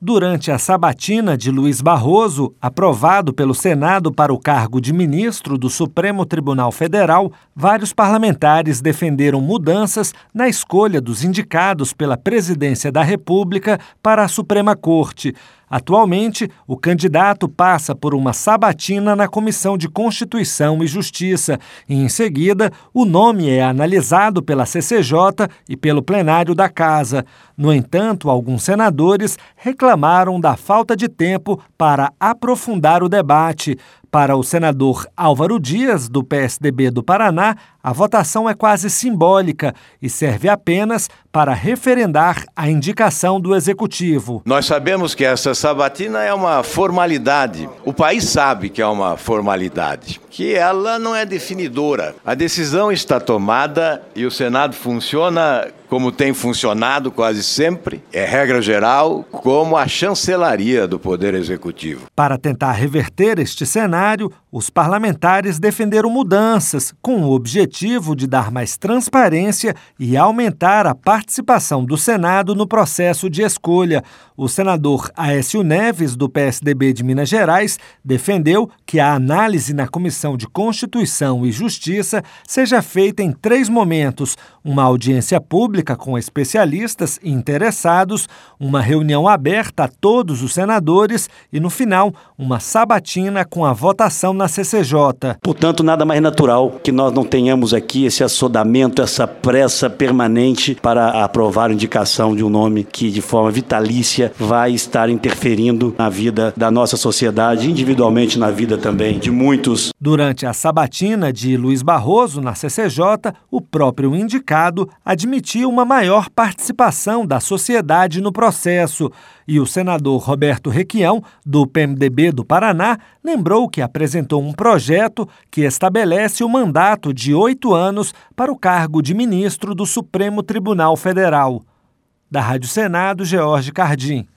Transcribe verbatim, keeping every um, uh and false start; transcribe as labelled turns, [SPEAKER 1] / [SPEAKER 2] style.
[SPEAKER 1] Durante a sabatina de Luiz Barroso, aprovado pelo Senado para o cargo de ministro do Supremo Tribunal Federal, vários parlamentares defenderam mudanças na escolha dos indicados pela Presidência da República para a Suprema Corte. Atualmente, o candidato passa por uma sabatina na Comissão de Constituição e Justiça e, em seguida, o nome é analisado pela C C J e pelo plenário da Casa. No entanto, alguns senadores reclamaram da falta de tempo para aprofundar o debate. Para o senador Álvaro Dias, do P S D B do Paraná, a votação é quase simbólica e serve apenas para referendar a indicação do Executivo.
[SPEAKER 2] Nós sabemos que essa sabatina é uma formalidade. O país sabe que é uma formalidade, que ela não é definidora. A decisão está tomada e o Senado funciona como tem funcionado quase sempre, é regra geral, como a chancelaria do Poder Executivo.
[SPEAKER 1] Para tentar reverter este cenário, os parlamentares defenderam mudanças com o objetivo de dar mais transparência e aumentar a participação do Senado no processo de escolha. O senador Aécio Neves, do P S D B de Minas Gerais, defendeu que a análise na Comissão de Constituição e Justiça seja feita em três momentos: uma audiência pública com especialistas e interessados, uma reunião aberta a todos os senadores e, no final, uma sabatina com a votação na C C J.
[SPEAKER 3] Portanto, nada mais natural que nós não tenhamos aqui esse assodamento, essa pressa permanente para aprovar a indicação de um nome que, de forma vitalícia, vai estar interferindo na vida da nossa sociedade, individualmente na vida também de muitos.
[SPEAKER 1] Durante a sabatina de Luiz Barroso na C C J, o próprio indicado admitiu uma maior participação da sociedade no processo. E o senador Roberto Requião, do P M D B do Paraná, lembrou que apresentou um projeto que estabelece o mandato de oito anos para o cargo de ministro do Supremo Tribunal Federal. Da Rádio Senado, George Cardim.